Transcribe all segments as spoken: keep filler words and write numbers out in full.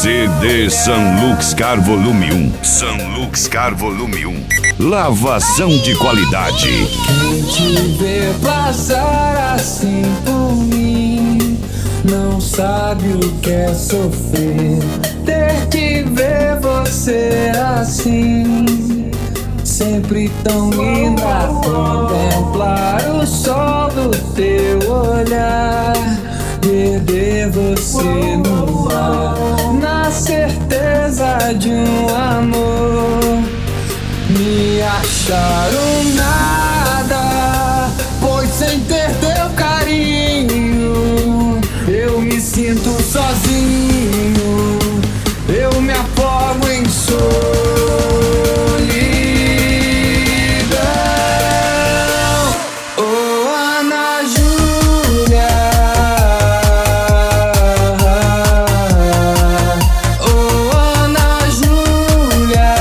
C D Sanluxcar Volume um. Sanluxcar Volume um. Lavação de qualidade. Quem te vê passar assim por mim não sabe o que é sofrer. Ter que ver você assim, sempre tão linda. Contemplar o sol do teu olhar, perder você no mar, na certeza de um amor. Me acharam nada, pois sem ter teu carinho eu me sinto sozinho, eu me afogo em solidão. Oh, Ana Júlia, oh, Ana Júlia,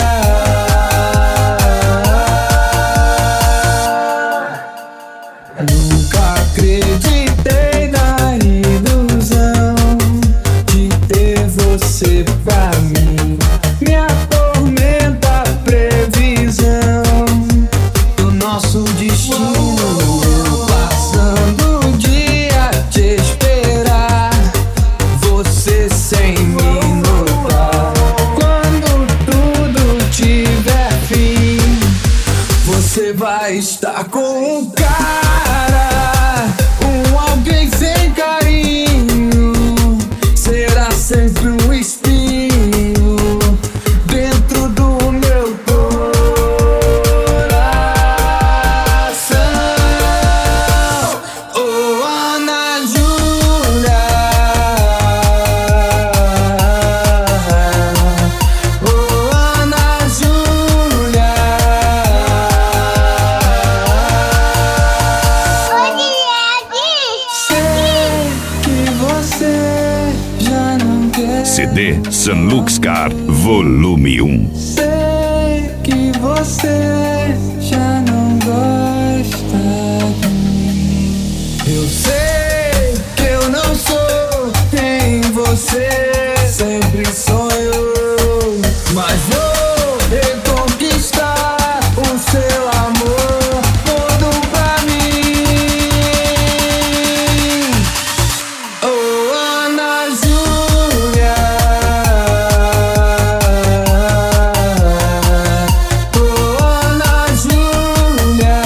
nunca acreditei na ilusão de ter você pra mim. Me atormenta a previsão do nosso destino. Eu passando o dia a te esperar, você sem me notar. Quando tudo tiver fim, você vai estar com um cara, um alguém sem carinho. Será sempre um espinho dentro do meu coração. Oh, Ana Júlia, oh, Ana Júlia. Sei que você já não quer. C D Sanluxcar Volume um. Sei que você já não gosta de mim. Eu sei que eu não sou quem você sempre sonhou, mas vou reconquistar o seu amor todo pra mim. Oh, Ana Júlia, oh, Ana Júlia,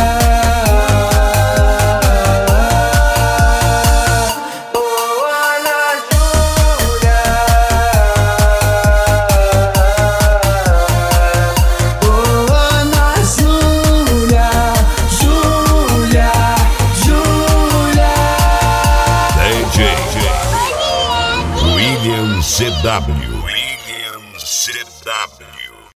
oh, Ana Júlia, oh, Ana Júlia, Júlia, Júlia. D J William C W. William C W.